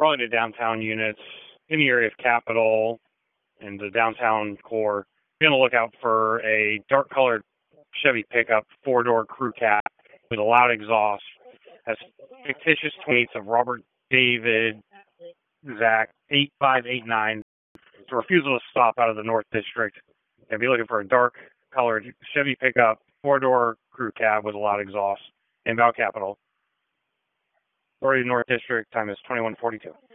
probably the downtown units in the area of Capitol and the downtown core. Be on the lookout for a dark colored Chevy pickup, 4-door crew cab with a loud exhaust. Has fictitious tweets of Robert David Zach 8589. It's a refusal to stop out of the North District. And be looking for a dark colored Chevy pickup, 4-door crew cab with a loud exhaust. Inbound Capitol. Authority North District, time is 21:42.